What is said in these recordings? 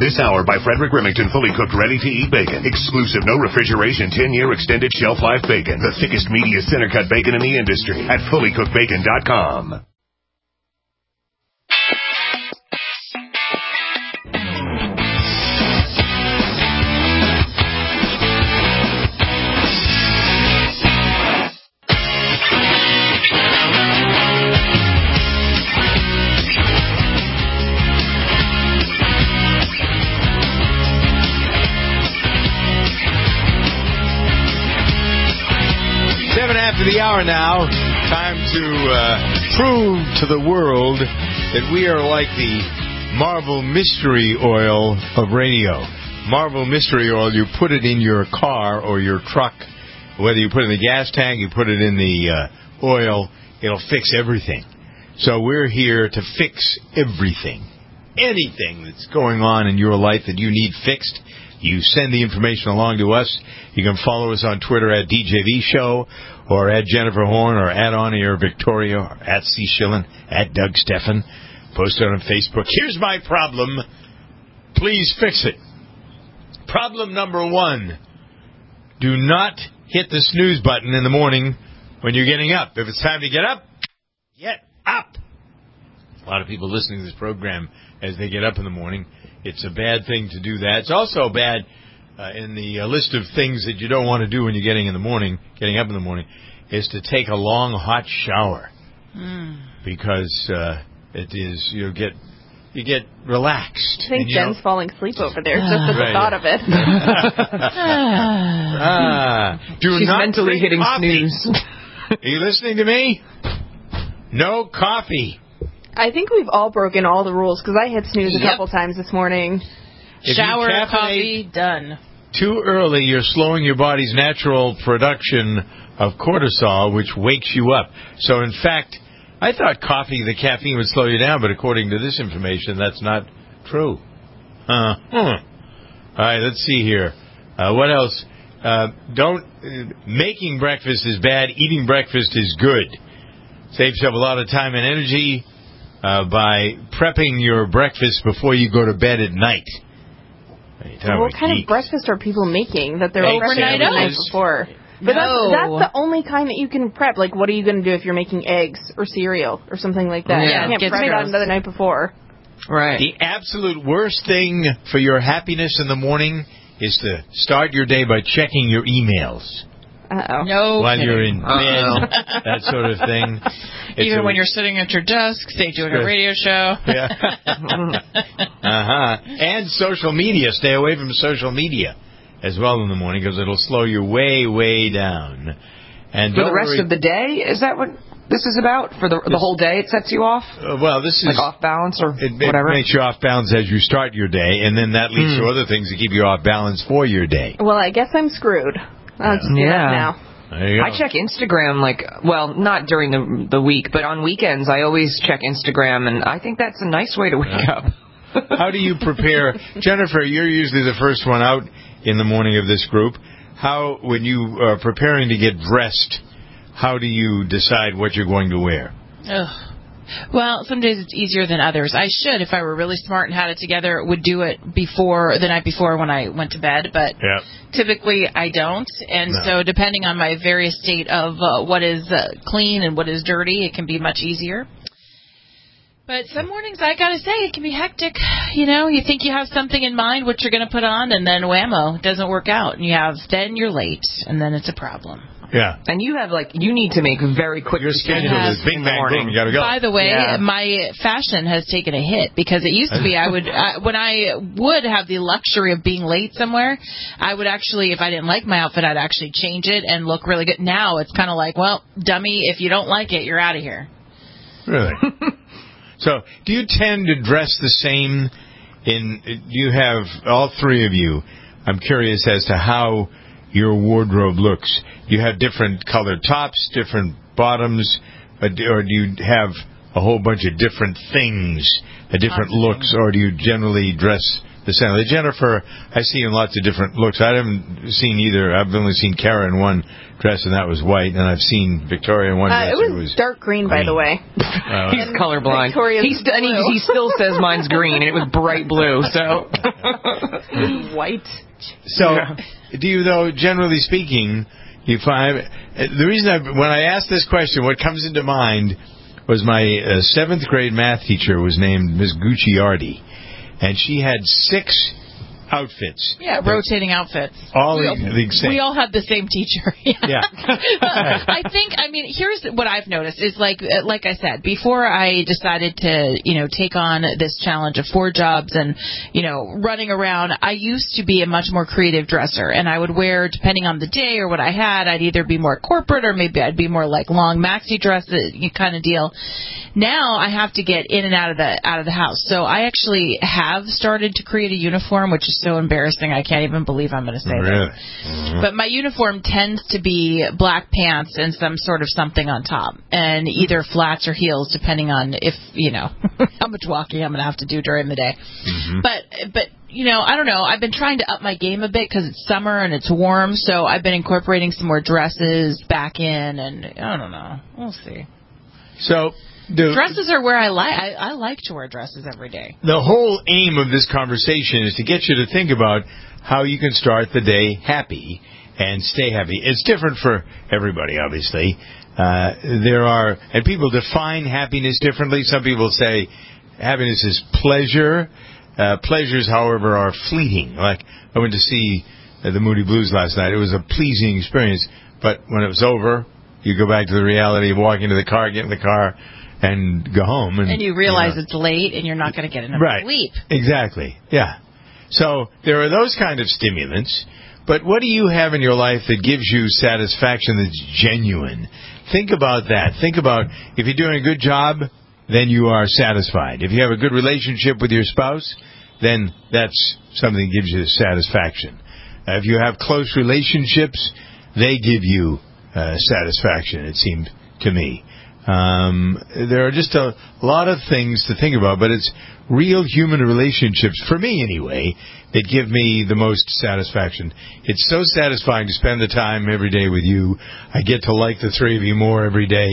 This hour by Frederick Remington, fully cooked, ready-to-eat bacon. Exclusive, no refrigeration, 10-year extended shelf life bacon. The thickest, meatiest, center-cut bacon in the industry at fullycookedbacon.com. After the hour now, time to prove to the world that we are like the Marvel Mystery Oil of radio. Marvel Mystery Oil, you put it in your car or your truck, whether you put it in the gas tank, you put it in the oil, it'll fix everything. So we're here to fix everything. Anything that's going on in your life that you need fixed, you send the information along to us. You can follow us on Twitter at DJV Show, or at Jennifer Horn, or at On Air Victoria, or at C. Schillen, at Doug Steffen. Post it on Facebook. Here's my problem. Please fix it. Problem number 1. Do not hit the snooze button in the morning when you're getting up. If it's time to get up, get up. A lot of people listening to this program as they get up in the morning. It's a bad thing to do that. It's also bad in the list of things that you don't want to do when you're getting up in the morning, is to take a long hot shower. Because it is you get relaxed. I think Jen's falling asleep over there just at the thought of it. She's not mentally hitting coffee. snooze. Are you listening to me? No coffee. I think we've all broken all the rules because I hit snooze a couple times this morning. If Shower, you coffee, done. Too early, you're slowing your body's natural production of cortisol, which wakes you up. So, in fact, I thought coffee, the caffeine would slow you down, but according to this information, that's not true. All right, let's see here. What else? Making breakfast is bad. Eating breakfast is good. Saves yourself a lot of time and energy by prepping your breakfast before you go to bed at night. What kind of breakfast are people making that they're prepping the night before? But that's the only kind that you can prep. Like, what are you going to do if you're making eggs or cereal or something like that? Yeah, you can't prep that the night before. Right. The absolute worst thing for your happiness in the morning is to start your day by checking your emails. No While kidding. you're in bed, that sort of thing. Even when you're sitting at your desk, say, doing a radio show. Yeah. And social media. Stay away from social media as well in the morning because it'll slow you way, way down. And for the rest of the day, is that what this is about? For the whole day it sets you off? Well, this is... Like off balance or whatever? It makes you off balance as you start your day, and then that leads to other things that keep you off balance for your day. Well, I guess I'm screwed. I'll just do that now. There you go. I check Instagram, not during the week, but on weekends I always check Instagram, and I think that's a nice way to wake up. How do you prepare? Jennifer, you're usually the first one out in the morning of this group. How, when you are preparing to get dressed, how do you decide what you're going to wear? Ugh. Well, some days it's easier than others. I should, if I were really smart and had it together, would do it the night before when I went to bed, but typically I don't. And so depending on my various state of what is clean and what is dirty, it can be much easier. But some mornings, I got to say, it can be hectic. You know, you think you have something in mind, what you're going to put on, and then whammo, it doesn't work out. And then you're late, and then it's a problem. Yeah. And you have, you need to make very quick decisions. Your schedule is bing, bang, boom, you got to go. By the way, my fashion has taken a hit because it used to be when I would have the luxury of being late somewhere, I would actually, if I didn't like my outfit, I'd actually change it and look really good. Now it's kind of like, well, dummy, if you don't like it, you're out of here. Really? So, do you tend to dress the same you have, all three of you, I'm curious as to how your wardrobe looks. Do you have different colored tops, different bottoms, or do you have a whole bunch of different things, different looks, or do you generally dress the center. Jennifer, I've seen in lots of different looks. I haven't seen either. I've only seen Kara in one dress, and that was white. And I've seen Victoria in one dress. It was dark green, by the way. He's colorblind. He still says mine's green, and it was bright blue. So white. So, do you, though, generally speaking, you find the reason when I asked this question, what comes into mind was my 7th grade math teacher was named Miss Gucciardi, and she had 6 outfits. Yeah, rotating outfits. We all had the same teacher. Yeah. I mean, here's what I've noticed is like I said, before I decided to, take on this challenge of 4 jobs and, running around, I used to be a much more creative dresser, and I would wear, depending on the day or what I had, I'd either be more corporate or maybe I'd be more like long maxi dress kind of deal. Now I have to get in and out of the house. So I actually have started to create a uniform, which is so embarrassing. I can't even believe I'm going to say this. Mm-hmm. But my uniform tends to be black pants and some sort of something on top, and either flats or heels, depending on if how much walking I'm going to have to do during the day. Mm-hmm. But I don't know. I've been trying to up my game a bit because it's summer and it's warm, so I've been incorporating some more dresses back in, and I don't know. We'll see. So. Dresses are where I like to wear dresses every day. The whole aim of this conversation is to get you to think about how you can start the day happy and stay happy. It's different for everybody, obviously. And people define happiness differently. Some people say happiness is pleasure. Pleasures, however, are fleeting. Like I went to see the Moody Blues last night. It was a pleasing experience, but when it was over, you go back to the reality of walking to the car, get in the car, and go home. And you realize it's late and you're not going to get enough sleep. Exactly. Yeah. So there are those kind of stimulants. But what do you have in your life that gives you satisfaction that's genuine? Think about that. Think about if you're doing a good job, then you are satisfied. If you have a good relationship with your spouse, then that's something that gives you satisfaction. If you have close relationships, they give you satisfaction, it seems to me. There are just a lot of things to think about, but it's real human relationships, for me anyway, that give me the most satisfaction. It's so satisfying to spend the time every day with you. I get to like the 3 of you more every day.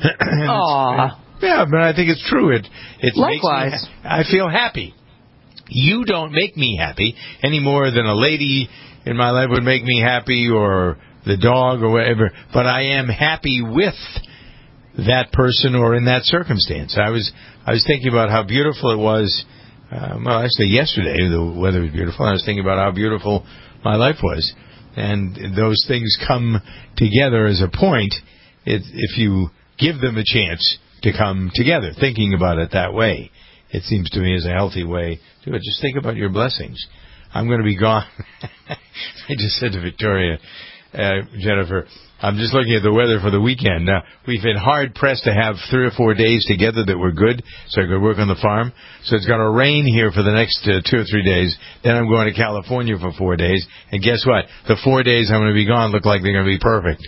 Aww. Yeah, but I think it's true. It Likewise. Makes me I feel happy. You don't make me happy any more than a lady in my life would make me happy, or the dog, or whatever. But I am happy with that person or in that circumstance. I was thinking about how beautiful it was. Actually, yesterday the weather was beautiful. I was thinking about how beautiful my life was, and those things come together as a point if you give them a chance to come together. Thinking about it that way, it seems to me, is a healthy way to do it. Just think about your blessings. I'm going to be gone. I just said to Victoria, Jennifer, I'm just looking at the weather for the weekend. Now, we've been hard-pressed to have 3 or 4 days together that were good, so I could work on the farm. So it's going to rain here for the next 2 or 3 days. Then I'm going to California for 4 days. And guess what? The 4 days I'm going to be gone look like they're going to be perfect.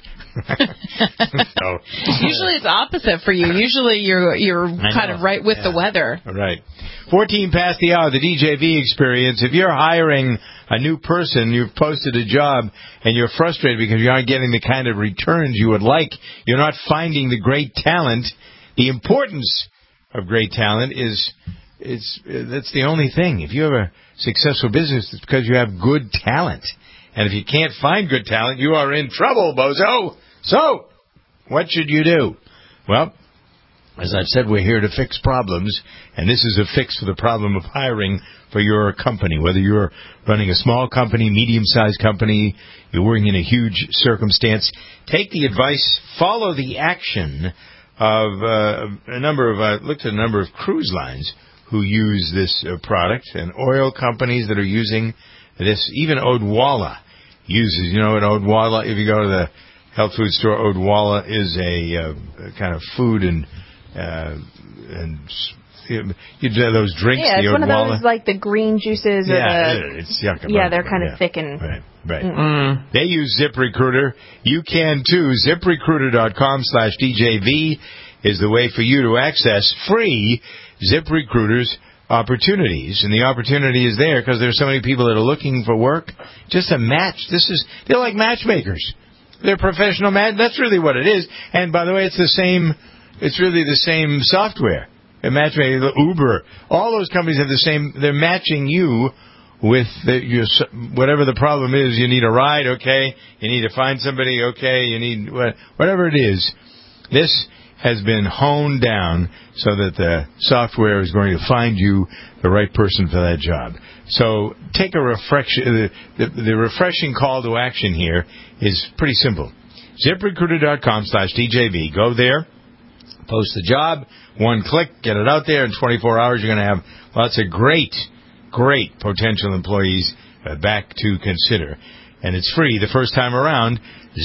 Usually it's opposite for you. Usually you're kind of right with the weather. Right. 14 past the hour, the DJV experience. If you're hiring a new person, you've posted a job, and you're frustrated because you aren't getting the kind of returns you would like, you're not finding the great talent. The importance of great talent that's the only thing. If you have a successful business, it's because you have good talent. And if you can't find good talent, you are in trouble, bozo. So, what should you do? Well, as I've said, we're here to fix problems, and this is a fix for the problem of hiring for your company. Whether you're running a small company, medium-sized company, you're working in a huge circumstance, take the advice, follow the action of I looked at a number of cruise lines who use this product, and oil companies that are using this. Even Odwalla uses, at Odwalla, if you go to the health food store, Odwalla is a kind of food and you do those drinks. Yeah, it's the one of those like the green juices. It's yuck. Yeah, they're kind of thick and. Right. Mm. They use ZipRecruiter. You can too. ZipRecruiter.com/DJV is the way for you to access free ZipRecruiter's opportunities, and the opportunity is there because there's so many people that are looking for work. Just a match. They're like matchmakers. They're professional That's really what it is. And by the way, it's really the same software. Matchmaking, Uber, all those companies have the same. They're matching you with whatever the problem is. You need a ride, okay. You need to find somebody, okay. You need whatever it is. This has been honed down so that the software is going to find you the right person for that job. So take a reflection. The refreshing call to action here is pretty simple. ZipRecruiter.com/DJB. Go there, post the job, one click, get it out there. In 24 hours, you're going to have lots of great potential employees back to consider. And it's free the first time around.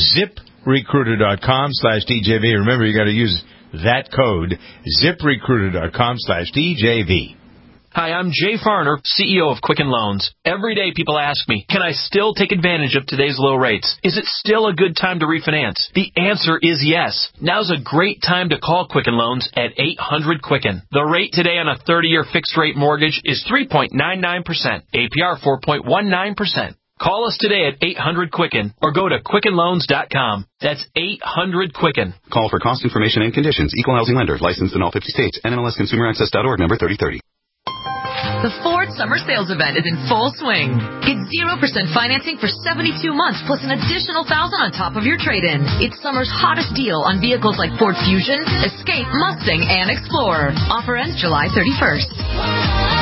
ZipRecruiter.com/DJV. Remember, you got to use that code, ZipRecruiter.com/DJV. Hi, I'm Jay Farner, CEO of Quicken Loans. Every day people ask me, can I still take advantage of today's low rates? Is it still a good time to refinance? The answer is yes. Now's a great time to call Quicken Loans at 800-QUICKEN. The rate today on a 30-year fixed-rate mortgage is 3.99%, APR 4.19%. Call us today at 800-QUICKEN or go to QuickenLoans.com. That's 800-QUICKEN. Call for cost information and conditions. Equal housing lender. Licensed in all 50 states. NMLSConsumerAccess.org, number 3030. The Ford Summer Sales Event is in full swing. Get 0% financing for 72 months plus an additional $1,000 on top of your trade-in. It's summer's hottest deal on vehicles like Ford Fusion, Escape, Mustang, and Explorer. Offer ends July 31st.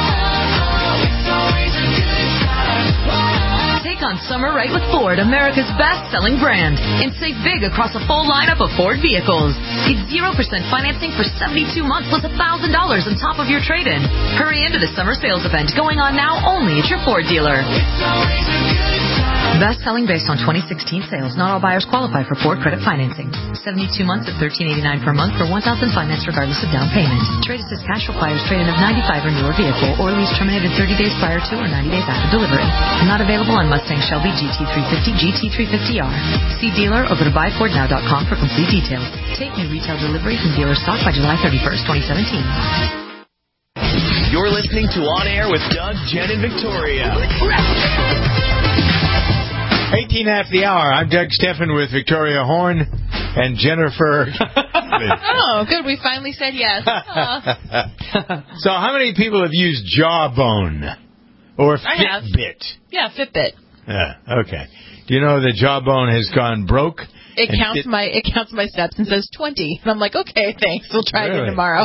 Take on summer right with Ford, America's best-selling brand, and save big across a full lineup of Ford vehicles. Get 0% financing for 72 months plus $1,000 on top of your trade-in. Hurry into the summer sales event going on now only at your Ford dealer. Best-selling based on 2016 sales. Not all buyers qualify for Ford credit financing. 72 months at $1,389 per month for $1,000 finance regardless of down payment. Trade assist cash requires trade-in of 95 or newer vehicle or lease terminated 30 days prior to or 90 days after delivery. Not available on Mustang, Shelby, GT350, GT350R. See dealer or go to buyfordnow.com for complete details. Take new retail delivery from dealer stock by July 31st, 2017. You're listening to On Air with Doug, Jen, and Victoria. 18 after the hour. I'm Doug Steffen with Victoria Horn and Jennifer. Oh, good. We finally said yes. So how many people have used Jawbone or Fitbit? Yeah, Fitbit. Yeah, okay. Do you know that Jawbone has gone broke? It counts my steps and says 20. And I'm like, okay, thanks. We'll try again tomorrow.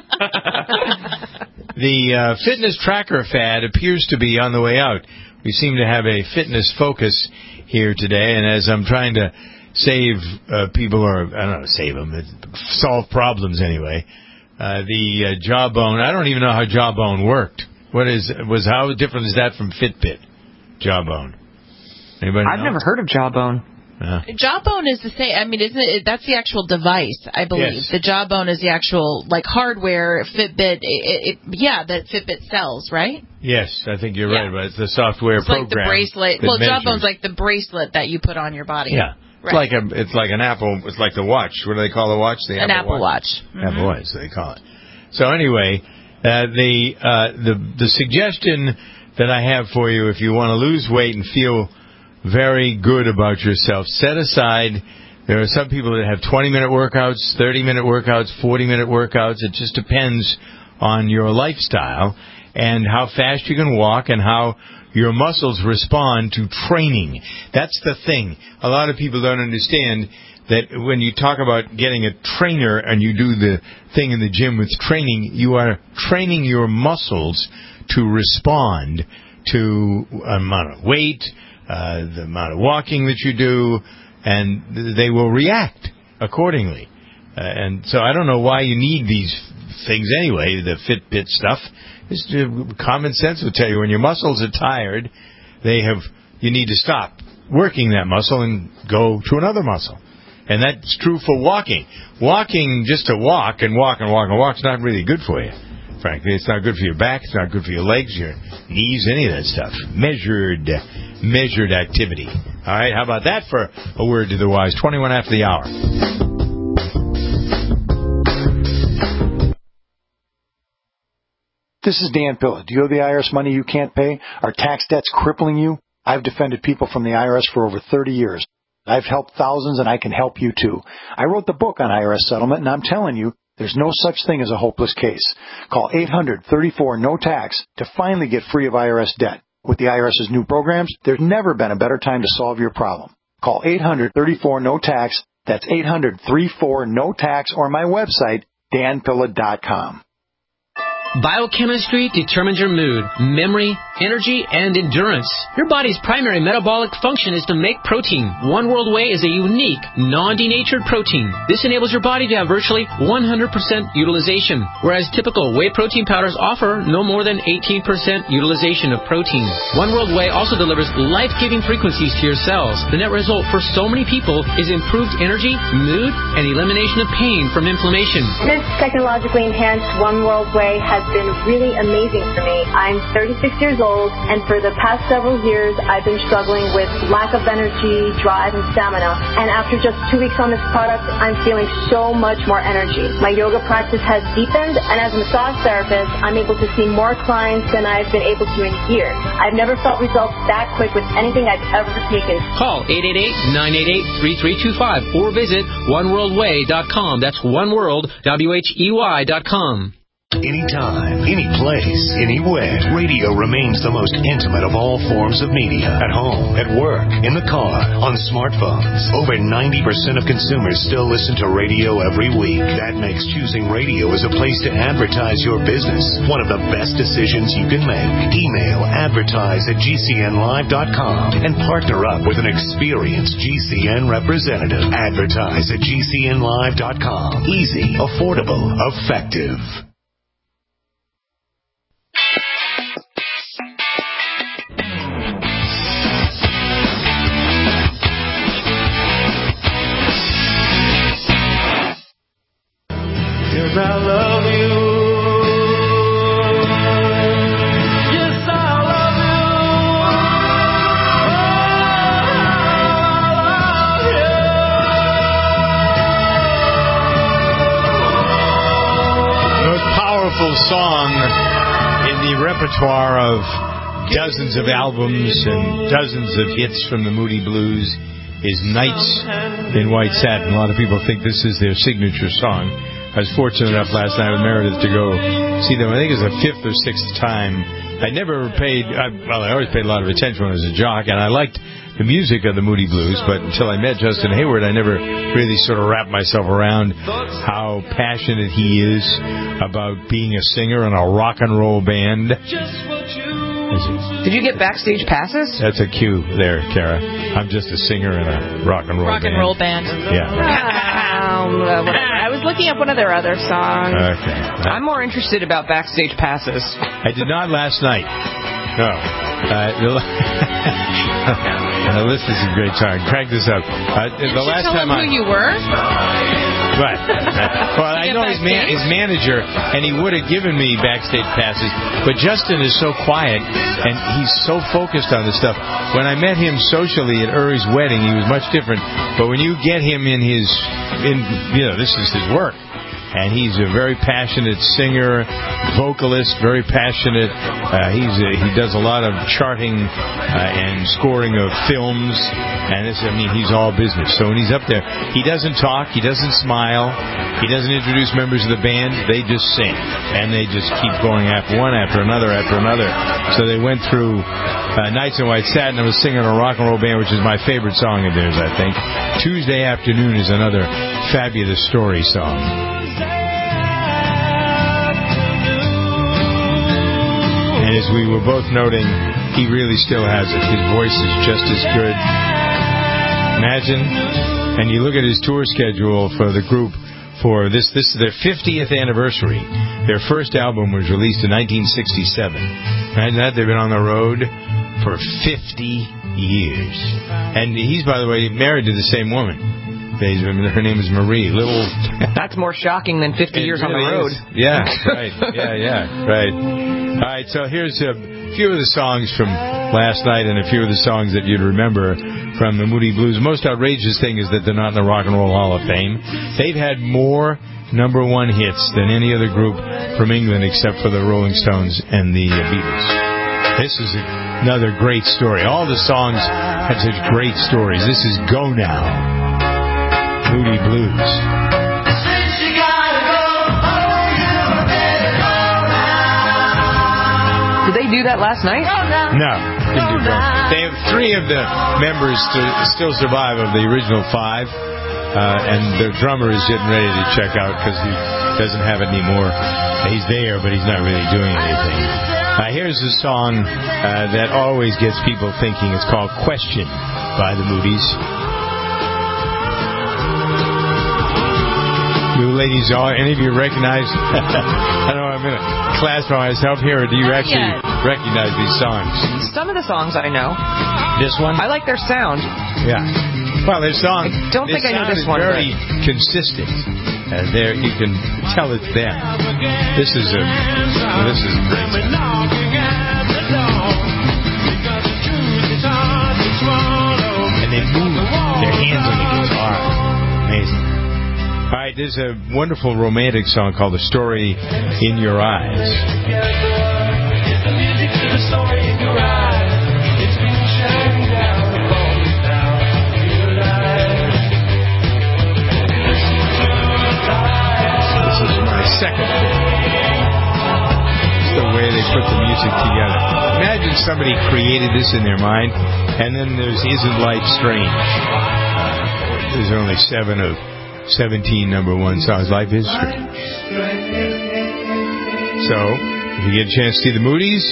The fitness tracker fad appears to be on the way out. We seem to have a fitness focus here today, and as I'm trying to save people, or I don't know, save them, solve problems anyway, the Jawbone, I don't even know how Jawbone worked. How different is that from Fitbit? Jawbone. Anybody know? I've never heard of Jawbone. Jawbone is the same. I mean, isn't it? That's the actual device, I believe. Yes. The Jawbone is the actual hardware. Fitbit, that Fitbit sells, right? Yes, I think you're right. But it's the software program. Like the bracelet. Well, Jawbone's like the bracelet that you put on your body. Yeah, right. It's like an Apple. It's like the watch. What do they call the watch? An Apple Watch. Mm-hmm. Apple Watch, they call it. So anyway, the suggestion that I have for you, if you want to lose weight and feel very good about yourself, set aside, there are some people that have 20-minute workouts, 30-minute workouts, 40-minute workouts. It just depends on your lifestyle and how fast you can walk and how your muscles respond to training. That's the thing. A lot of people don't understand that when you talk about getting a trainer and you do the thing in the gym with training, you are training your muscles to respond to amount of weight, the amount of walking that you do, and they will react accordingly. And so I don't know why you need these things anyway, the Fitbit stuff. Just common sense will tell you when your muscles are tired, you need to stop working that muscle and go to another muscle. And that's true for walking. Walking just to walk and walk and walk and walk is not really good for you. Frankly, it's not good for your back. It's not good for your legs, your knees, any of that stuff. Measured activity. All right, how about that for a word to the wise? 21 after the hour. This is Dan Pilla. Do you owe the IRS money you can't pay? Are tax debts crippling you? I've defended people from the IRS for over 30 years. I've helped thousands, and I can help you too. I wrote the book on IRS settlement, and I'm telling you, there's no such thing as a hopeless case. Call 800-34-NO-TAX to finally get free of IRS debt. With the IRS's new programs, there's never been a better time to solve your problem. Call 800-34-NO-TAX. That's 800-34-NO-TAX, or my website, danpilla.com. Biochemistry determines your mood, memory, energy, and endurance. Your body's primary metabolic function is to make protein. One World Whey is a unique, non-denatured protein. This enables your body to have virtually 100% utilization, whereas typical whey protein powders offer no more than 18% utilization of protein. One World Whey also delivers life-giving frequencies to your cells. The net result for so many people is improved energy, mood, and elimination of pain from inflammation. This technologically enhanced One World Whey has been really amazing for me. I'm 36 years old, and for the past several years, I've been struggling with lack of energy, drive, and stamina. And after just 2 weeks on this product, I'm feeling so much more energy. My yoga practice has deepened, and as a massage therapist, I'm able to see more clients than I've been able to in years. I've never felt results that quick with anything I've ever taken. Call 888-988-3325 or visit oneworldwhey.com. That's oneworld.com. Anytime, any place, anywhere, radio remains the most intimate of all forms of media. At home, at work, in the car, on smartphones. Over 90% of consumers still listen to radio every week. That makes choosing radio as a place to advertise your business one of the best decisions you can make. Email advertise@gcnlive.com and partner up with an experienced GCN representative. Advertise@gcnlive.com. Easy, affordable, effective. I love you. Yes, I love you. The most powerful song in the repertoire of dozens of albums and dozens of hits from the Moody Blues is Nights in White Satin. A lot of people think this is their signature song. I was fortunate enough last night with Meredith to go see them. I think it was the 5th or 6th time. I never paid, I always paid a lot of attention when I was a jock, and I liked the music of the Moody Blues, but until I met Justin Hayward, I never really sort of wrapped myself around how passionate he is about being a singer in a rock and roll band. Did you get backstage passes? That's a cue there, Kara. I'm just a singer in a rock and roll band. Rock and roll band. Yeah. I was looking up one of their other songs. Okay. I'm more interested about backstage passes. I did not last night. No. This is a great song. Crank this up. The last tell time him who you were? Right. Well, I know his manager, and he would have given me backstage passes, but Justin is so quiet, and he's so focused on this stuff. When I met him socially at Uri's wedding, he was much different, but when you get him this is his work. And he's a very passionate singer, vocalist, very passionate. He does a lot of charting and scoring of films. And he's all business. So when he's up there, he doesn't talk, he doesn't smile, he doesn't introduce members of the band. They just sing. And they just keep going one after another after another. So they went through Nights in White Satin. I was singing a rock and roll band, which is my favorite song of theirs, I think. Tuesday Afternoon is another fabulous story song. And as we were both noting, he really still has it. His voice is just as good. Imagine. And you look at his tour schedule for the group for this is their 50th anniversary. Their first album was released in 1967. Imagine that. They've been on the road for 50 years. And he's, by the way, married to the same woman. Her name is Marie. That's more shocking than 50 years on the road. Yeah, right. Yeah, right. All right, so here's a few of the songs from last night and a few of the songs that you'd remember from the Moody Blues. The most outrageous thing is that they're not in the Rock and Roll Hall of Fame. They've had more number one hits than any other group from England except for the Rolling Stones and the Beatles. This is another great story. All the songs have such great stories. This is Go Now, Moody Blues. Did they do that last night? No, didn't do that. They have 3 of the members still survive of the original 5, and the drummer is getting ready to check out because he doesn't have it anymore. He's there, but he's not really doing anything. Here's a song that always gets people thinking. It's called Question by the Moodies. You ladies, any of you recognize? I know I'm going to class myself here. Or do you actually recognize these songs? Some of the songs I know. This one? I like their sound. Yeah. Well, their song. I don't think I know this one. Very consistent. There, you can tell it's them. This is great. And they move their hands on the guitar. Amazing. All right, there's a wonderful romantic song called The Story in Your Eyes. This is my second favorite. It's the way they put the music together. Imagine somebody created this in their mind, and then there's Isn't Life Strange. There's only 7 of 17 number one songs. Life is strange. So, if you get a chance to see the Moodies,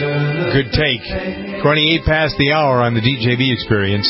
good take. 28 past the hour on the DJB Experience.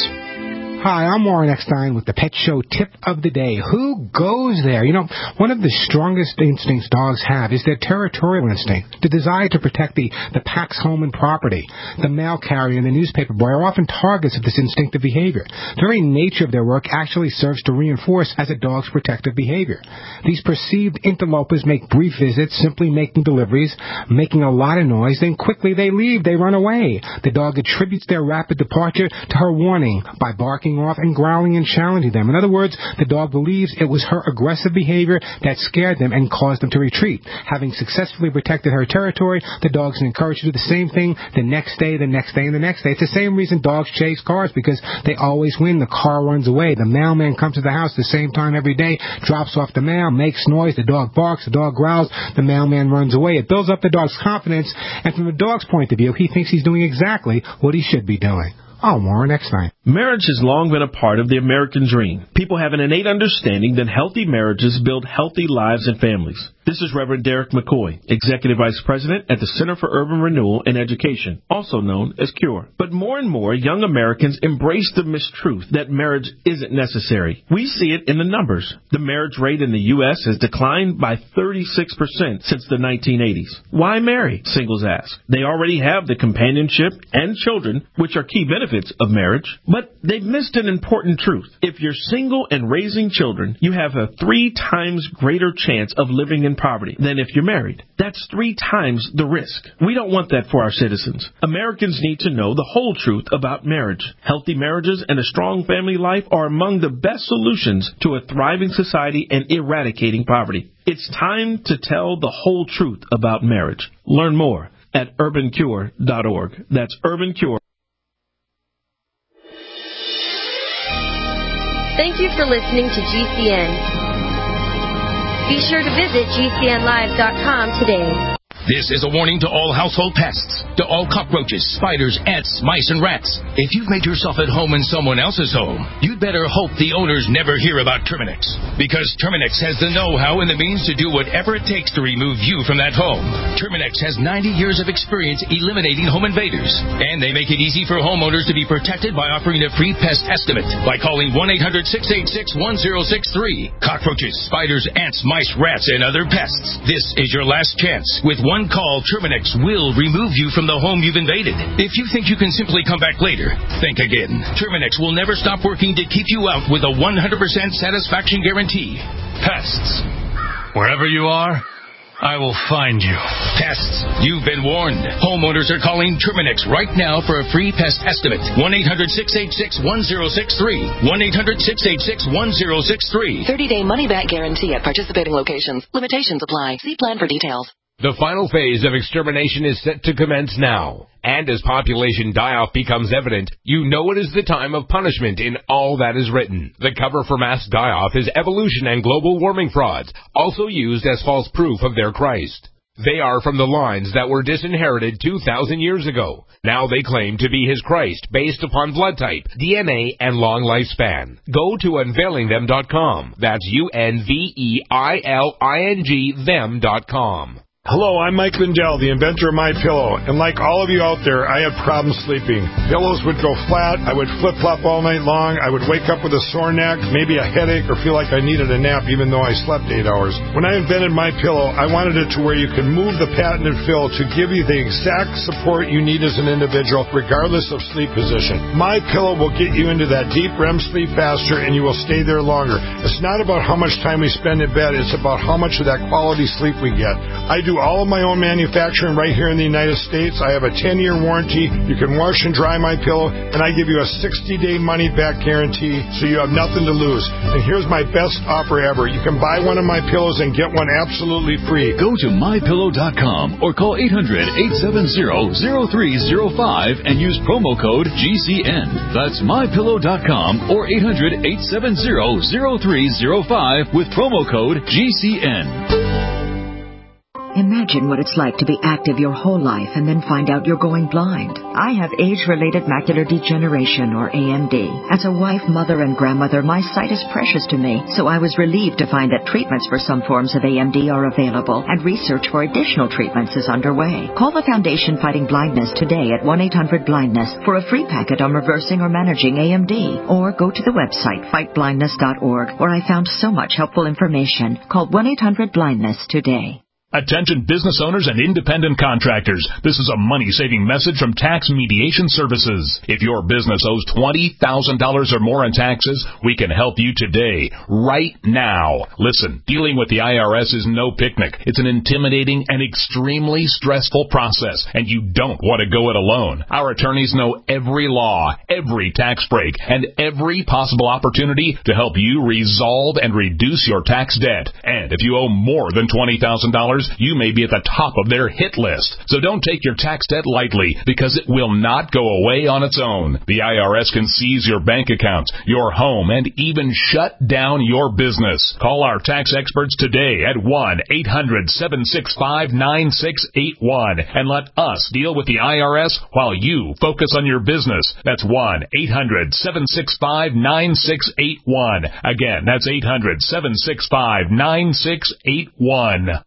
Hi, I'm Warren Eckstein with the Pet Show Tip of the Day. Who goes there? You know, one of the strongest instincts dogs have is their territorial instinct, the desire to protect the pack's home and property. The mail carrier and the newspaper boy are often targets of this instinctive behavior. The very nature of their work actually serves to reinforce as a dog's protective behavior. These perceived interlopers make brief visits, simply making deliveries, making a lot of noise, then quickly they leave, they run away. The dog attributes their rapid departure to her warning by barking off and growling and challenging them. In other words, the dog believes it was her aggressive behavior that scared them and caused them to retreat. Having successfully protected her territory, the dog's encouraged to do the same thing the next day, the next day, and the next day. It's the same reason dogs chase cars, because they always win. The car runs away. The mailman comes to the house the same time every day, drops off the mail, makes noise, the dog barks, the dog growls, the mailman runs away. It builds up the dog's confidence, and from the dog's point of view, he thinks he's doing exactly what he should be doing. Oh, Warren Eckstein. Marriage has long been a part of the American dream. People have an innate understanding that healthy marriages build healthy lives and families. This is Reverend Derek McCoy, Executive Vice President at the Center for Urban Renewal and Education, also known as CURE. But more and more young Americans embrace the mistruth that marriage isn't necessary. We see it in the numbers. The marriage rate in the U.S. has declined by 36% since the 1980s. Why marry? Singles ask. They already have the companionship and children, which are key benefits of marriage. But they've missed an important truth. If you're single and raising children, you have a 3 times greater chance of living in poverty than if you're married. That's 3 times the risk. We don't want that for our citizens. Americans need to know the whole truth about marriage. Healthy marriages and a strong family life are among the best solutions to a thriving society and eradicating poverty. It's time to tell the whole truth about marriage. Learn more at urbancure.org. That's urbancure. Thank you for listening to GCN. Be sure to visit GCNlive.com today. This is a warning to all household pests, to all cockroaches, spiders, ants, mice, and rats. If you've made yourself at home in someone else's home, you'd better hope the owners never hear about Terminix. Because Terminix has the know-how and the means to do whatever it takes to remove you from that home. Terminix has 90 years of experience eliminating home invaders. And they make it easy for homeowners to be protected by offering a free pest estimate by calling 1-800-686-1063. Cockroaches, spiders, ants, mice, rats, and other pests. This is your last chance. With one call, Terminix will remove you from the home you've invaded. If you think you can simply come back later, think again. Terminix will never stop working to keep you out with a 100% satisfaction guarantee. Pests. Wherever you are, I will find you. Pests, you've been warned. Homeowners are calling Terminix right now for a free pest estimate. 1-800-686-1063. 1-800-686-1063. 30-day money-back guarantee at participating locations. Limitations apply. See plan for details. The final phase of extermination is set to commence now. And as population die-off becomes evident, you know it is the time of punishment in all that is written. The cover for mass die-off is evolution and global warming frauds, also used as false proof of their Christ. They are from the lines that were disinherited 2,000 years ago. Now they claim to be his Christ based upon blood type, DNA, and long lifespan. Go to unveilingthem.com. That's UNVEILING them.com. Hello, I'm Mike Lindell, the inventor of MyPillow, and like all of you out there, I had problems sleeping. Pillows would go flat, I would flip-flop all night long, I would wake up with a sore neck, maybe a headache, or feel like I needed a nap even though I slept 8 hours. When I invented MyPillow, I wanted it to where you can move the patented fill to give you the exact support you need as an individual, regardless of sleep position. MyPillow will get you into that deep REM sleep faster, and you will stay there longer. It's not about how much time we spend in bed, it's about how much of that quality sleep we get. I do all of my own manufacturing right here in the United States. I have a 10-year warranty. You can wash and dry my pillow, and I give you a 60-day money-back guarantee, so you have nothing to lose. And here's my best offer ever. You can buy one of my pillows and get one absolutely free. Go to MyPillow.com or call 800-870-0305 and use promo code GCN. That's MyPillow.com or 800-870-0305 with promo code GCN. Imagine what it's like to be active your whole life and then find out you're going blind. I have age-related macular degeneration, or AMD. As a wife, mother, and grandmother, my sight is precious to me, so I was relieved to find that treatments for some forms of AMD are available, and research for additional treatments is underway. Call the Foundation Fighting Blindness today at 1-800-BLINDNESS for a free packet on reversing or managing AMD, or go to the website fightblindness.org, where I found so much helpful information. Call 1-800-BLINDNESS today. Attention business owners and independent contractors. This is a money-saving message from Tax Mediation Services. If your business owes $20,000 or more in taxes, we can help you today, right now. Listen, dealing with the IRS is no picnic. It's an intimidating and extremely stressful process, and you don't want to go it alone. Our attorneys know every law, every tax break, and every possible opportunity to help you resolve and reduce your tax debt. And if you owe more than $20,000, you may be at the top of their hit list. So don't take your tax debt lightly, because it will not go away on its own. The IRS can seize your bank accounts, your home, and even shut down your business. Call our tax experts today at 1-800-765-9681 and let us deal with the IRS while you focus on your business. That's 1-800-765-9681. Again, that's 800-765-9681.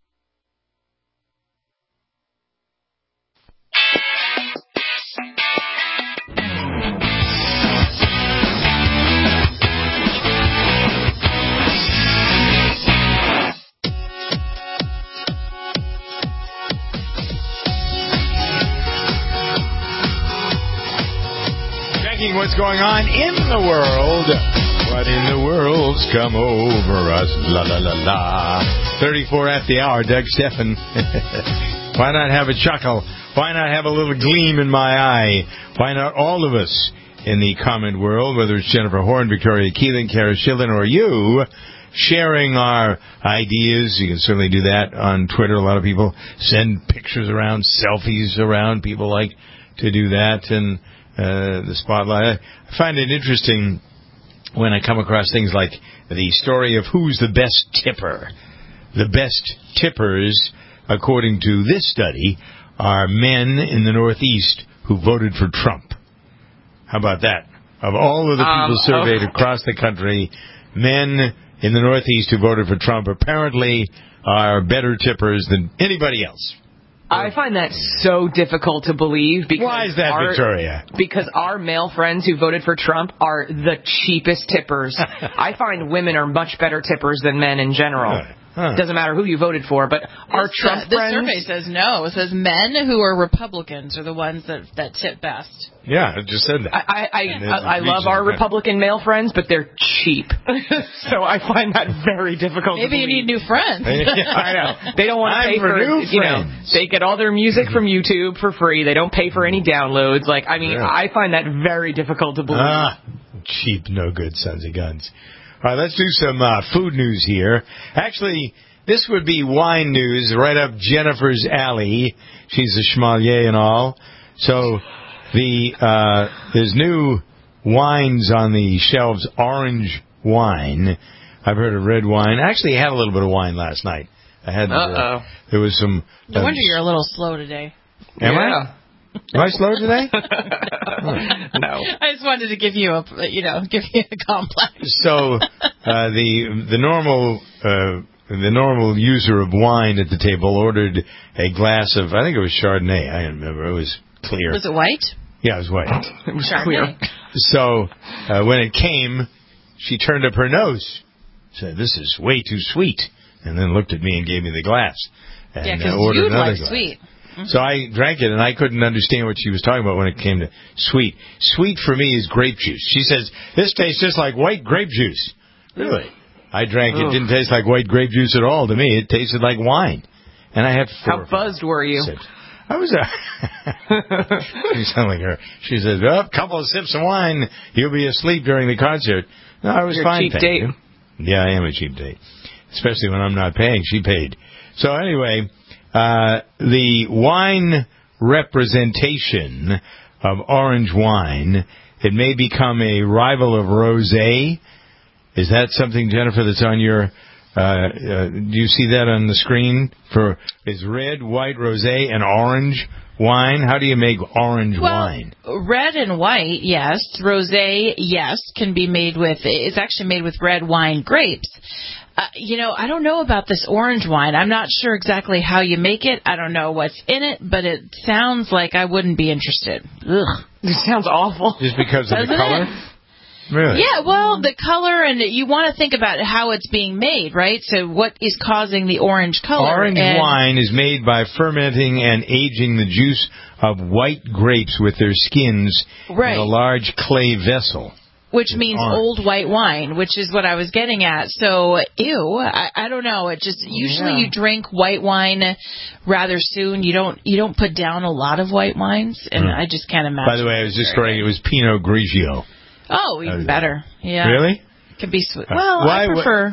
What's going on in the world? What in the world's come over us? La la la la. 34 at the hour. Doug Steffen. Why not have a chuckle? Why not have a little gleam in my eye? Why not all of us in the comment world, whether it's Jennifer Horn, Victoria Keelan, Kara Schillen, or you, sharing our ideas? You can certainly do that on Twitter. A lot of people send pictures around, selfies around. People like to do that, and the spotlight. I find it interesting when I come across things like the story of who's the best tipper. The best tippers, according to this study, are men in the Northeast who voted for Trump. How about that? Of all of the people surveyed across the country, men in the Northeast who voted for Trump apparently are better tippers than anybody else. I find that so difficult to believe. Because why is that, Victoria? Because our male friends who voted for Trump are the cheapest tippers. I find women are much better tippers than men in general. Doesn't matter who you voted for, but our Trump friends... The survey says no. It says men who are Republicans are the ones that tip best. Yeah, I just said that. I love our Republican male friends, but they're cheap. So I find that very difficult Maybe you need new friends. I know. They don't want to pay for new friends. They get all their music from YouTube for free. They don't pay for any downloads. I find that very difficult to believe. Cheap, no good sons of guns. All right, let's do some food news here. Actually, this would be wine news right up Jennifer's alley. She's a schmalier and all. So there's new wines on the shelves. Orange wine. I've heard of red wine. I actually had a little bit of wine last night. I had. There was some. No wonder you're a little slow today. Am I? Am I slow today? No. I just wanted to give you a complex. So the normal user of wine at the table ordered a glass of, I think it was Chardonnay. I don't remember. It was clear. Was it white? Yeah, it was white. It was clear. So when it came, she turned up her nose, said, "This is way too sweet," and then looked at me and gave me the glass. And, yeah, because you like sweet. So I drank it, and I couldn't understand what she was talking about when it came to sweet. Sweet for me is grape juice. She says, "This tastes just like white grape juice." Really? I drank it. It didn't taste like white grape juice at all to me. It tasted like wine. And I had 4 How buzzed were you? Sips. I was you sound like her. She says, "A couple of sips of wine, you'll be asleep during the concert." No, I was fine. Cheap date. Yeah, I am a cheap date. Especially when I'm not paying. She paid. So anyway... the wine representation of orange wine, it may become a rival of rosé. Is that something, Jennifer, that's on your... do you see that on the screen? Is red, white, rosé, and orange wine? How do you make orange wine? Red and white, yes. Rosé, yes, can be made with... It's actually made with red wine grapes. I don't know about this orange wine. I'm not sure exactly how you make it. I don't know what's in it, but it sounds like I wouldn't be interested. Ugh. It sounds awful. Just because of the color? Really? Yeah, well, the color, and you want to think about how it's being made, right? So what is causing the orange color? Orange wine is made by fermenting and aging the juice of white grapes with their skins in a large clay vessel. Which means old white wine, which is what I was getting at. So, I don't know. It just usually you drink white wine rather soon. You don't put down a lot of white wines, and I just can't imagine. By the way, I was just correcting. It was Pinot Grigio. Oh, even better. Yeah. Really? It could be sweet. Well, I prefer.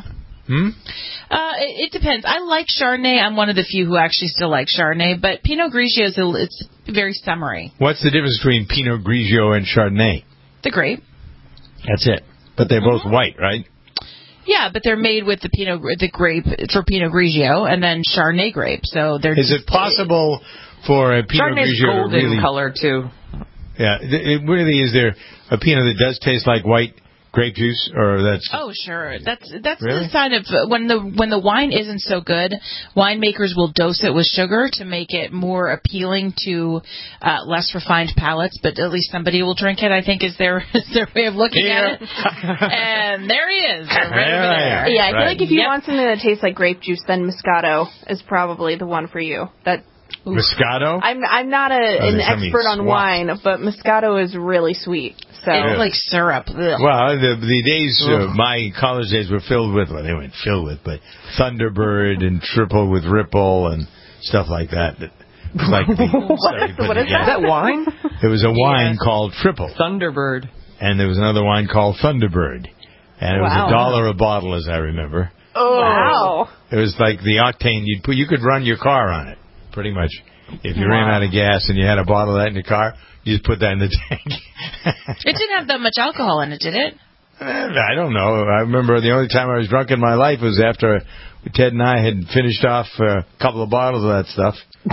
It depends. I like Chardonnay. I'm one of the few who actually still like Chardonnay, but Pinot Grigio it's very summery. What's the difference between Pinot Grigio and Chardonnay? The grape. That's it. But they're both white, right? Yeah, but they're made with the grape for Pinot Grigio and then Chardonnay grape. So they're. Is it possible for a Pinot Chardonnay's Grigio golden really color too? Yeah, it really is there a Pinot that does taste like white grape juice, or that's? Oh, sure. That's really? the sign of when the wine isn't so good. Winemakers will dose it with sugar to make it more appealing to less refined palates. But at least somebody will drink it. I think is their way of looking at it. And there he is, right over there. Yeah, I feel like if you want something that tastes like grape juice, then Moscato is probably the one for you. Moscato? I'm not an expert on wine, but Moscato is really sweet. So it's like syrup. Ugh. Well, the days, my college days were filled with, they weren't filled with, but Thunderbird and Triple with Ripple and stuff like that. Like what is that? Is that wine? There was a wine called Triple. Thunderbird. And there was another wine called Thunderbird. And it was $1 a bottle, as I remember. Oh, wow. It was like the octane you could run your car on it. Pretty much. If you ran out of gas and you had a bottle of that in your car, you just put that in the tank. It didn't have that much alcohol in it, did it? I don't know. I remember the only time I was drunk in my life was after Ted and I had finished off a couple of bottles of that stuff.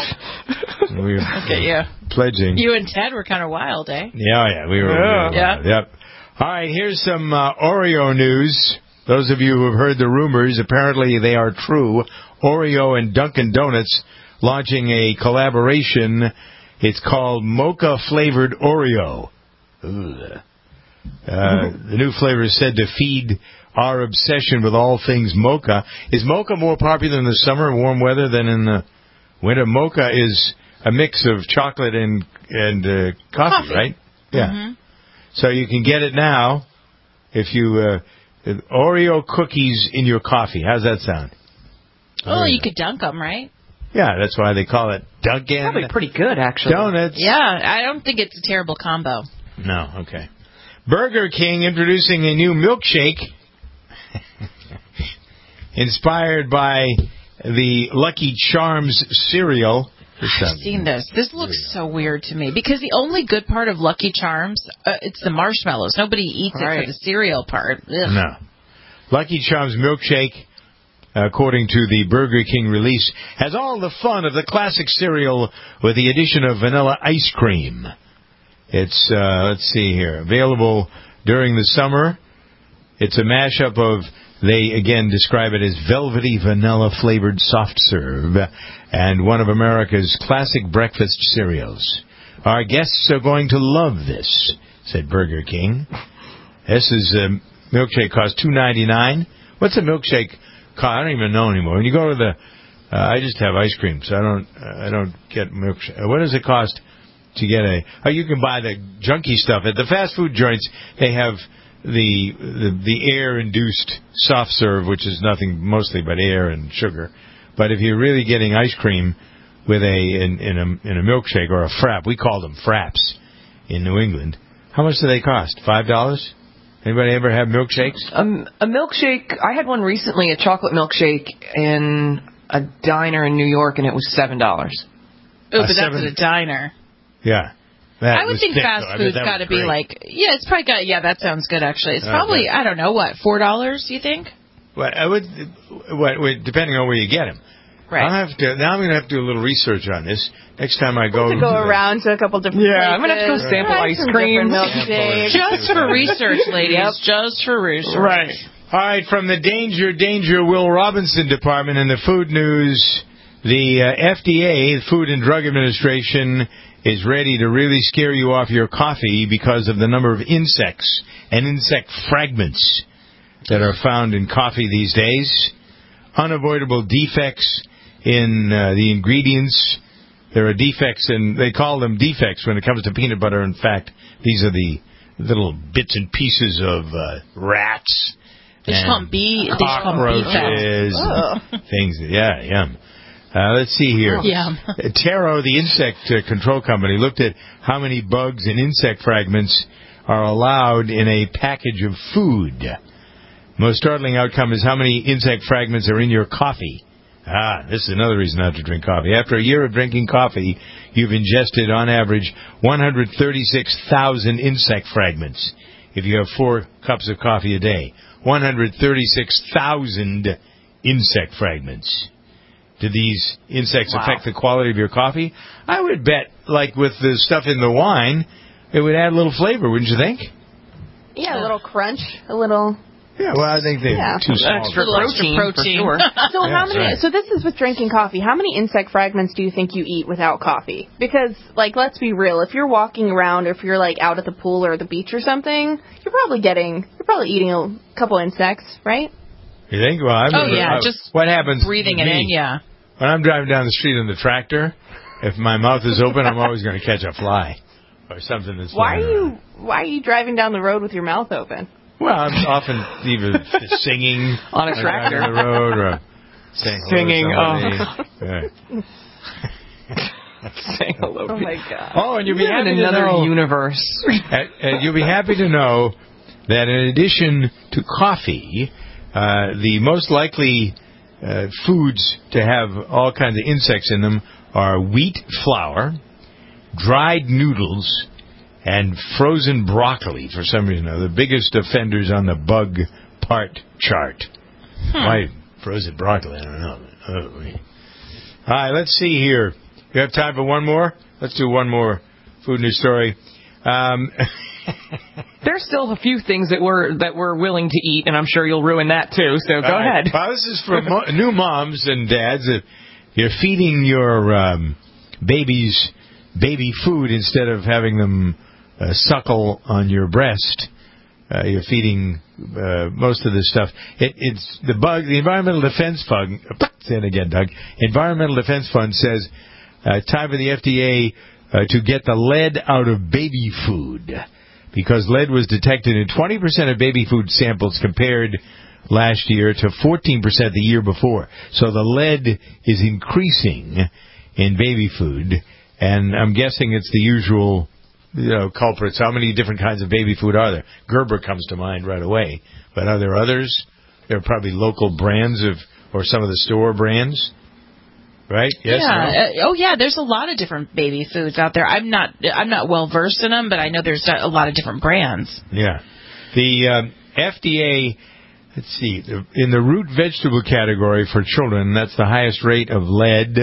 We were pledging. You and Ted were kind of wild, eh? Yeah, we were. Yep. All right, here's some Oreo news. Those of you who have heard the rumors, apparently they are true. Oreo and Dunkin' Donuts launching a collaboration. It's called Mocha Flavored Oreo. Ugh. The new flavor is said to feed our obsession with all things mocha. Is mocha more popular in the summer and warm weather than in the winter? Mocha is a mix of chocolate and coffee, right? Yeah. Mm-hmm. So you can get it now if you Oreo cookies in your coffee. How's that sound? Oh, you could dunk them, right? Yeah, that's why they call it Dunkin'. Probably pretty good, actually. Donuts. Yeah, I don't think it's a terrible combo. No, okay. Burger King introducing a new milkshake inspired by the Lucky Charms cereal. I've seen this. This looks so weird to me because the only good part of Lucky Charms, it's the marshmallows. Nobody eats it for the cereal part. Ugh. No. Lucky Charms milkshake, according to the Burger King release, has all the fun of the classic cereal with the addition of vanilla ice cream. It's, let's see here, available during the summer. It's a mashup of, they again describe it as velvety vanilla flavored soft serve and one of America's classic breakfast cereals. Our guests are going to love this, said Burger King. This is a milkshake costs $2.99. What's a milkshake cost? I don't even know anymore. When you go to the, I just have ice cream, so I don't get milkshake. What does it cost to get you can buy the junky stuff at the fast food joints. They have the air-induced soft serve, which is nothing mostly but air and sugar. But if you're really getting ice cream with in a milkshake or a frap, we call them fraps in New England. How much do they cost? $5? Anybody ever have milkshakes? A milkshake. I had one recently, a chocolate milkshake in a diner in New York, and it was $7. Oh, but that's at a diner. Yeah. I would think fast food's got to be like, it's probably got, that sounds good, actually. It's probably, I don't know, what, $4, you think? Well, depending on where you get them. Right. Now I'm going to have to do a little research on this. Next time I go... around to a couple different places. I'm going to have to go sample ice cream. Just for research, ladies. Yep. Just for research. Right. All right, from the Danger Will Robinson Department in the food news, the FDA, the Food and Drug Administration, is ready to really scare you off your coffee because of the number of insects and insect fragments that are found in coffee these days. Unavoidable defects in the ingredients. There are defects, and they call them defects when it comes to peanut butter. In fact, these are the little bits and pieces of rats. They call them cockroaches. Things. Yeah, yum. Let's see here. Yum. Taro, the insect control company, looked at how many bugs and insect fragments are allowed in a package of food. Most startling outcome is how many insect fragments are in your coffee. This is another reason not to drink coffee. After a year of drinking coffee, you've ingested, on average, 136,000 insect fragments. If you have 4 cups of coffee a day, 136,000 insect fragments. Do these insects affect the quality of your coffee? I would bet, like with the stuff in the wine, it would add a little flavor, wouldn't you think? Yeah, a little crunch, a little... Yeah, well, I think they're too small. Extra protein. For sure. So So this is with drinking coffee. How many insect fragments do you think you eat without coffee? Because, let's be real. If you're walking around, or if you're out at the pool or the beach or something, you're probably eating a couple insects, right? You think? Well, just what happens? Breathing it in, yeah. When I'm driving down the street in the tractor, if my mouth is open, I'm always going to catch a fly or something that's. Why are you driving down the road with your mouth open? Well, I'm often either singing on a tractor on the road or saying saying hello. Oh my God! Oh, and you'll be happy in another universe. You'll be happy to know that in addition to coffee, the most likely foods to have all kinds of insects in them are wheat flour, dried noodles, and frozen broccoli, for some reason. Are the biggest offenders on the bug part chart. Why frozen broccoli? I don't know. All right, let's see here. You have time for one more? Let's do one more food news story. There's still a few things that we're willing to eat, and I'm sure you'll ruin that too, so go ahead. Well, this is for new moms and dads. You're feeding your babies baby food instead of having them suckle on your breast. you're feeding most of this stuff. It's the Environmental Defense Fund. Say it again, Doug. Environmental Defense Fund says time for the FDA to get the lead out of baby food, because lead was detected in 20% of baby food samples compared last year to 14% the year before. So the lead is increasing in baby food, and I'm guessing it's the usual culprits. How many different kinds of baby food are there? Gerber comes to mind right away, but are there others? There are probably local brands or some of the store brands. Right? Yes. Yeah. There's a lot of different baby foods out there. I'm not well versed in them, but I know there's a lot of different brands. Yeah. The FDA, let's see, in the root vegetable category for children, that's the highest rate of lead.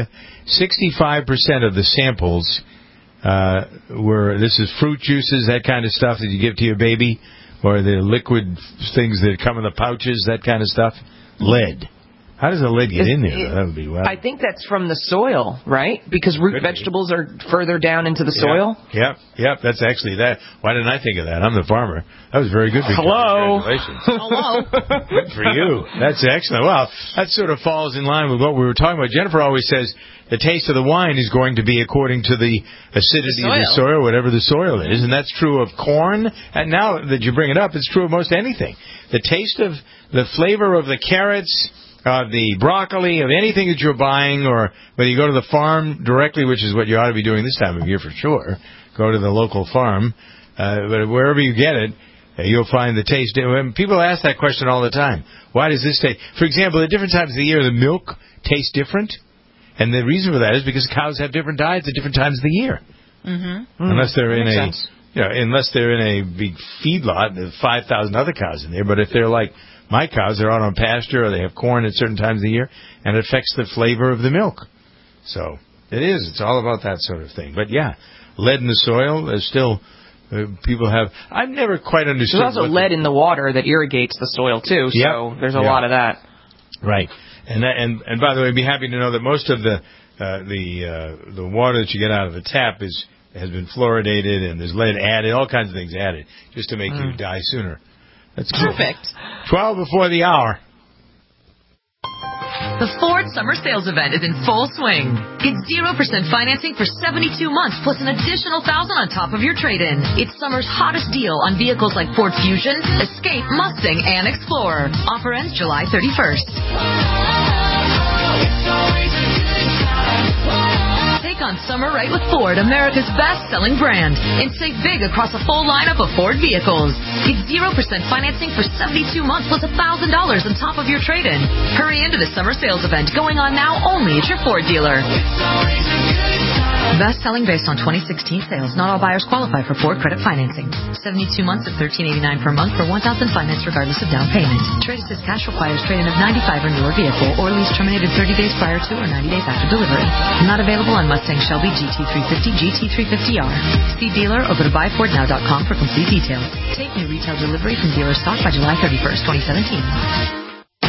65% of the samples were. This is fruit juices, that kind of stuff that you give to your baby, or the liquid things that come in the pouches, that kind of stuff. Lead. How does the lead get in there? That would be wild. I think that's from the soil, right? Because root vegetables are further down into the soil. Yep. That's actually that. Why didn't I think of that? I'm the farmer. That was very good. Hello. Congratulations. Hello. Good for you. That's excellent. Well, that sort of falls in line with what we were talking about. Jennifer always says the taste of the wine is going to be according to the acidity of the soil, whatever the soil is. And that's true of corn. And now that you bring it up, it's true of most anything. The taste of the flavor of the carrots, the broccoli, of anything that you're buying, or whether you go to the farm directly, which is what you ought to be doing this time of year for sure. Go to the local farm. But wherever you get it, you'll find the taste. People ask that question all the time. Why does this taste? For example, at different times of the year, the milk tastes different. And the reason for that is because cows have different diets at different times of the year. Mm-hmm. Unless they're unless they're in a big feedlot, there's 5,000 other cows in there. But if they're like my cows, they're out on pasture, or they have corn at certain times of the year, and it affects the flavor of the milk. So it's all about that sort of thing. But yeah, lead in the soil, there's still people have. I've never quite understood. There's also lead in the water that irrigates the soil too. So there's a lot of that. Right. And by the way, be happy to know that most of the water that you get out of the tap has been fluoridated, and there's lead added, all kinds of things added, just to make you die sooner. That's cool. Perfect. 12 before the hour. The Ford Summer Sales Event is in full swing. Get 0% financing for 72 months plus an additional $1,000 on top of your trade-in. It's summer's hottest deal on vehicles like Ford Fusion, Escape, Mustang, and Explorer. Offer ends July 31st. Take on summer right with Ford, America's best-selling brand, and save big across a full lineup of Ford vehicles. Get 0% financing for 72 months plus $1,000 on top of your trade-in. Hurry into the Summer Sales Event going on now only at your Ford dealer. Best-selling based on 2016 sales. Not all buyers qualify for Ford credit financing. 72 months at $1,389 per month for $1,000 finance regardless of down payment. Trade assist cash requires trade-in of 95 or newer vehicle or lease terminated 30 days prior to or 90 days after delivery. Not available on Mustang, Shelby, GT350, GT350R. See dealer or go to buyfordnow.com for complete details. Take new retail delivery from dealer stock by July 31st, 2017.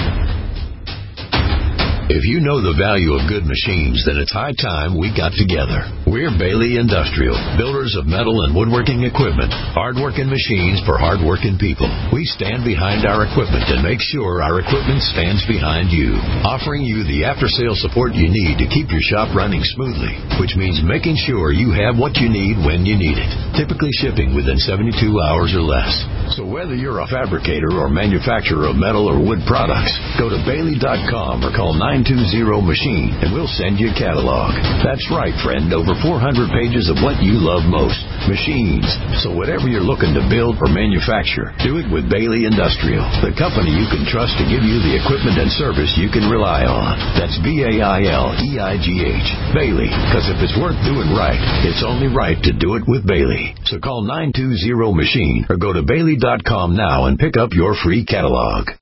If you know the value of good machines, then it's high time we got together. We're Bailey Industrial, builders of metal and woodworking equipment, hard-working machines for hard-working people. We stand behind our equipment and make sure our equipment stands behind you, offering you the after-sale support you need to keep your shop running smoothly, which means making sure you have what you need when you need it, typically shipping within 72 hours or less. So whether you're a fabricator or manufacturer of metal or wood products, go to Bailey.com or call 920-MACHINE and we'll send you a catalog. That's right, friend. Over 400 pages of what you love most, machines. So whatever you're looking to build or manufacture, do it with Bailey Industrial, the company you can trust to give you the equipment and service you can rely on. That's BAILEIGH. Bailey, because if it's worth doing right, it's only right to do it with Bailey. So call 920-MACHINE or go to Bailey.com now and pick up your free catalog.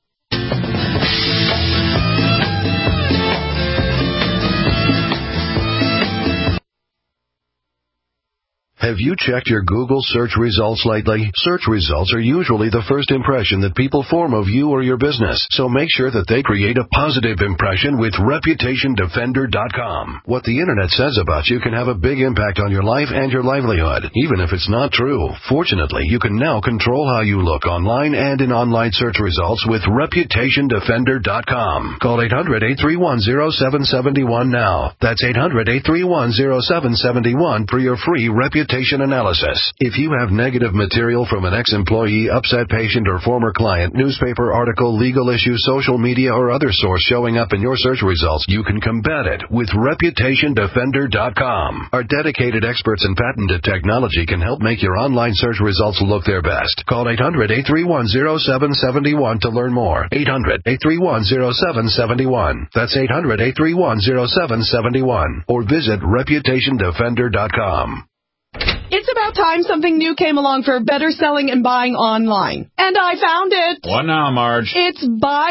Have you checked your Google search results lately? Search results are usually the first impression that people form of you or your business, so make sure that they create a positive impression with ReputationDefender.com. What the internet says about you can have a big impact on your life and your livelihood, even if it's not true. Fortunately, you can now control how you look online and in online search results with ReputationDefender.com. Call 800-831-0771 now. That's 800-831-0771 for your free reputation analysis. If you have negative material from an ex-employee, upset patient, or former client, newspaper article, legal issue, social media, or other source showing up in your search results, you can combat it with ReputationDefender.com. Our dedicated experts in patented technology can help make your online search results look their best. Call 800-831-0771 to learn more. 800-831-0771. That's 800-831-0771. Or visit ReputationDefender.com. It's about time something new came along for better selling and buying online. And I found it. What now, Marge? It's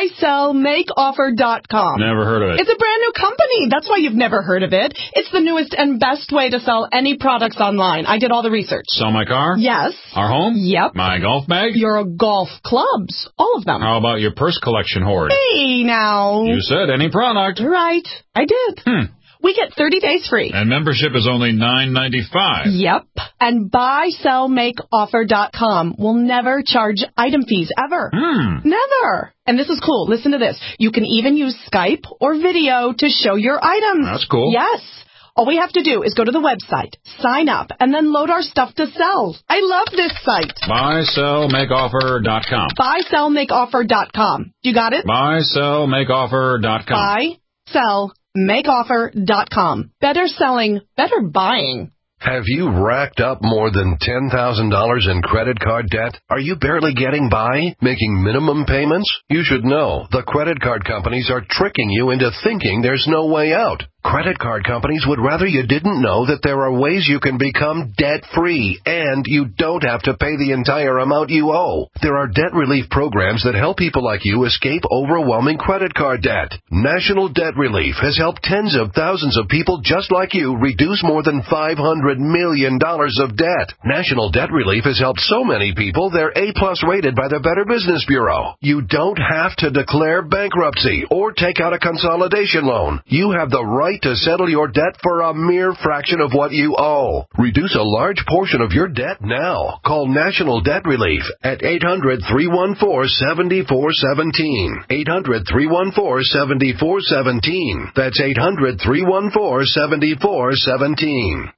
buysellmakeoffer.com. Never heard of it. It's a brand new company. That's why you've never heard of it. It's the newest and best way to sell any products online. I did all the research. Sell my car? Yes. Our home? Yep. My golf bag? Your golf clubs. All of them. How about your purse collection hoard? Hey, now. You said any product. Right. I did. We get 30 days free. And membership is only $9.95. Yep. And buysellmakeoffer.com will never charge item fees, ever. Never. And this is cool. Listen to this. You can even use Skype or video to show your items. That's cool. Yes. All we have to do is go to the website, sign up, and then load our stuff to sell. I love this site. Buysellmakeoffer.com. Buysellmakeoffer.com. You got it? Buysellmakeoffer.com. Buysellmakeoffer.com. Better selling, better buying. Have you racked up more than $10,000 in credit card debt? Are you barely getting by, making minimum payments? You should know the credit card companies are tricking you into thinking there's no way out. Credit card companies would rather you didn't know that there are ways you can become debt-free, and you don't have to pay the entire amount you owe. There are debt relief programs that help people like you escape overwhelming credit card debt. National Debt Relief has helped tens of thousands of people just like you reduce more than $500 million of debt. National Debt Relief has helped so many people they're A-plus rated by the Better Business Bureau. You don't have to declare bankruptcy or take out a consolidation loan. You have the right to settle your debt for a mere fraction of what you owe. Reduce a large portion of your debt now. Call National Debt Relief at 800-314-7417. 800-314-7417. That's 800-314-7417.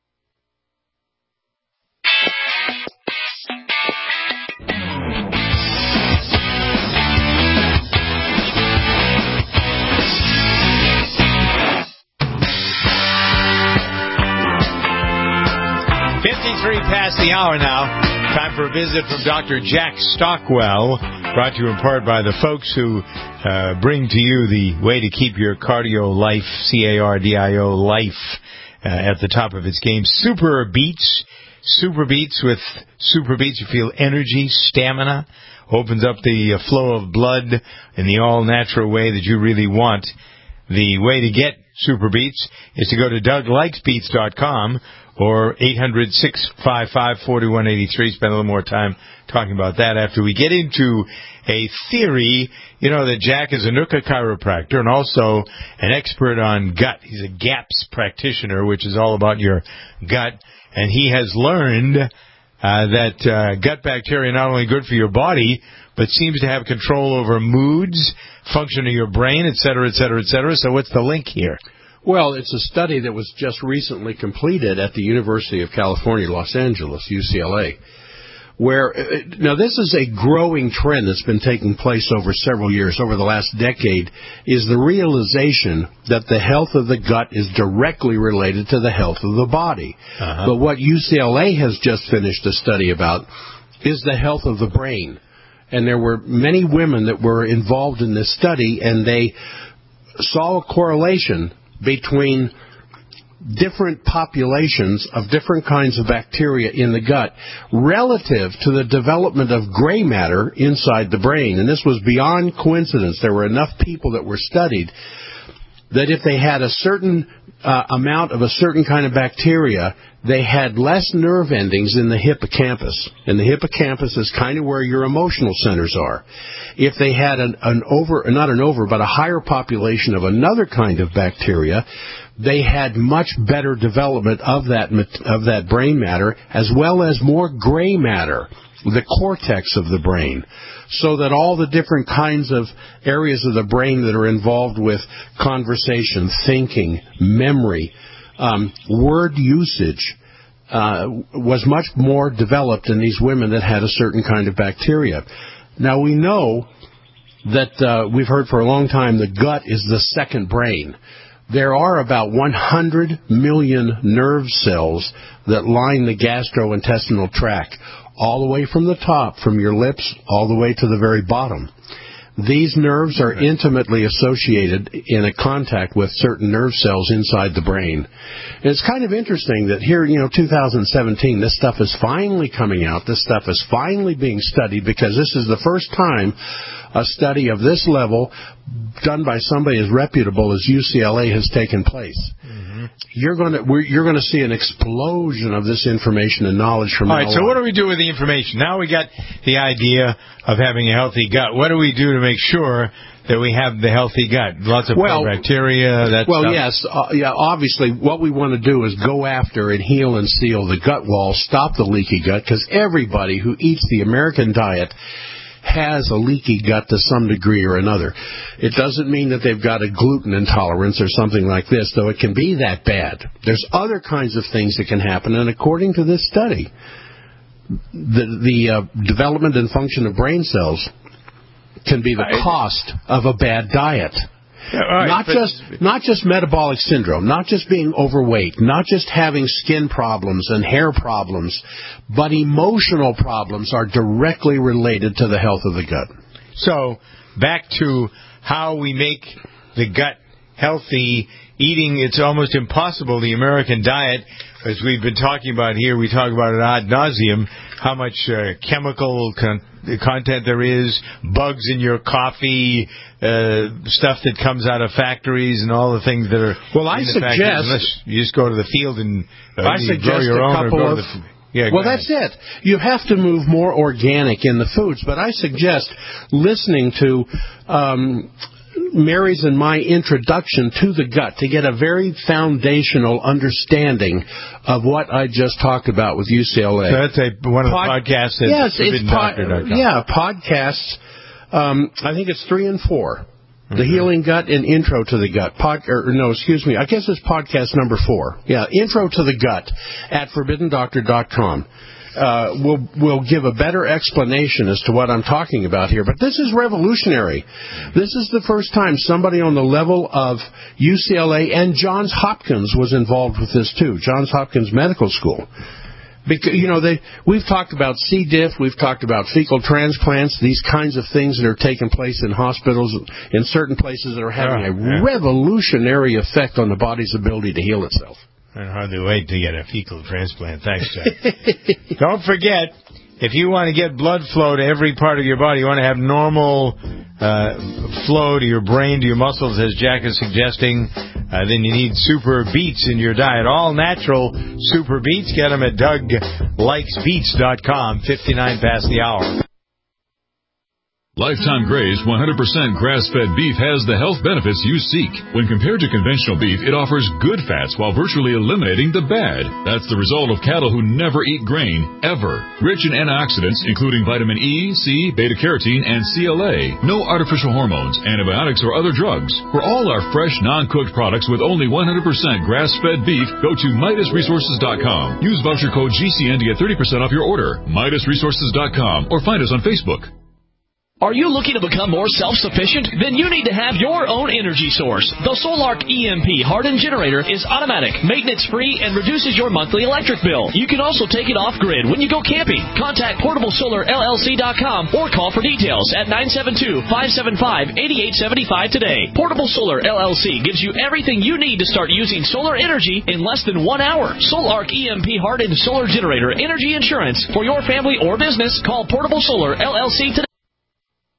Past the hour now. Time for a visit from Dr. Jack Stockwell, brought to you in part by the folks who bring to you the way to keep your cardio life, C-A-R-D-I-O, life, at the top of its game. Super Beats. Super Beats. With Super Beats, you feel energy, stamina, opens up the flow of blood in the all-natural way that you really want. The way to get Super Beats is to go to DougLikesBeats.com or 800-655-4183. Spend a little more time talking about that after we get into a theory. You know that Jack is a Nooka chiropractor and also an expert on gut. He's a GAPS practitioner, which is all about your gut. And he has learned that gut bacteria are not only good for your body, but seems to have control over moods, function of your brain, et cetera, et cetera, et cetera. So what's the link here? Well, it's a study that was just recently completed at the University of California, Los Angeles, UCLA, where, now this is a growing trend that's been taking place over several years, over the last decade, is the realization that the health of the gut is directly related to the health of the body. But what UCLA has just finished a study about is the health of the brain. And there were many women that were involved in this study, and they saw a correlation between different populations of different kinds of bacteria in the gut relative to the development of gray matter inside the brain. And this was beyond coincidence. There were enough people that were studied that if they had a certain amount of a certain kind of bacteria, they had less nerve endings in the hippocampus. And the hippocampus is kind of where your emotional centers are. If they had but a higher population of another kind of bacteria, they had much better development of that brain matter, as well as more gray matter, the cortex of the brain, so that all the different kinds of areas of the brain that are involved with conversation, thinking, memory, word usage, was much more developed in these women that had a certain kind of bacteria. Now, we know that we've heard for a long time the gut is the second brain. There are about 100 million nerve cells that line the gastrointestinal tract, all the way from the top, from your lips, all the way to the very bottom. These nerves are intimately associated in a contact with certain nerve cells inside the brain. And it's kind of interesting that here, 2017, this stuff is finally coming out. This stuff is finally being studied, because this is the first time a study of this level done by somebody as reputable as UCLA has taken place. Mm-hmm. You're going to see an explosion of this information and knowledge from now on. All right, so what do we do with the information? Now we got the idea of having a healthy gut. What do we do to make sure that we have the healthy gut? Lots of bacteria, stuff. Yes. Obviously, what we want to do is go after and heal and seal the gut wall, stop the leaky gut, because everybody who eats the American diet has a leaky gut to some degree or another. It doesn't mean that they've got a gluten intolerance or something like this, though it can be that bad. There's other kinds of things that can happen, and according to this study, the development and function of brain cells can be the cost of a bad diet. Yeah, not just metabolic syndrome, not just being overweight, not just having skin problems and hair problems, but emotional problems are directly related to the health of the gut. So, back to how we make the gut healthy. Eating, it's almost impossible. The American diet, as we've been talking about here, we talk about it ad nauseum, how much chemical content there is, bugs in your coffee, stuff that comes out of factories, and all the things that are in the factories. Unless you just go to the field and grow your own. That's it. You have to move more organic in the foods, but I suggest listening to Mary's and my introduction to the gut to get a very foundational understanding of what I just talked about with UCLA. So that's one of the podcasts. Podcasts. I think it's 3 and 4. The Healing Gut and Intro to the Gut. I guess it's podcast number 4. Yeah, Intro to the Gut at ForbiddenDoctor.com. Will give a better explanation as to what I'm talking about here. But this is revolutionary. This is the first time somebody on the level of UCLA and Johns Hopkins was involved with this too. Johns Hopkins Medical School. Because, we've talked about C. diff, we've talked about fecal transplants, these kinds of things that are taking place in hospitals, in certain places that are having a revolutionary effect on the body's ability to heal itself. I hardly wait to get a fecal transplant. Thanks, Jack. Don't forget, if you want to get blood flow to every part of your body, you want to have normal flow to your brain, to your muscles, as Jack is suggesting, then you need Super Beets in your diet. All natural Super Beets. Get them at DougLikesBeets.com, 59 past the hour. Lifetime Graze 100% grass-fed beef has the health benefits you seek. When compared to conventional beef, it offers good fats while virtually eliminating the bad. That's the result of cattle who never eat grain, ever. Rich in antioxidants, including vitamin E, C, beta-carotene, and CLA. No artificial hormones, antibiotics, or other drugs. For all our fresh, non-cooked products with only 100% grass-fed beef, go to MidasResources.com. Use voucher code GCN to get 30% off your order. MidasResources.com or find us on Facebook. Are you looking to become more self-sufficient? Then you need to have your own energy source. The Solark EMP hardened generator is automatic, maintenance-free, and reduces your monthly electric bill. You can also take it off-grid when you go camping. Contact PortableSolarLLC.com or call for details at 972-575-8875 today. Portable Solar LLC gives you everything you need to start using solar energy in less than 1 hour. Solark EMP hardened solar generator energy insurance for your family or business. Call Portable Solar LLC today.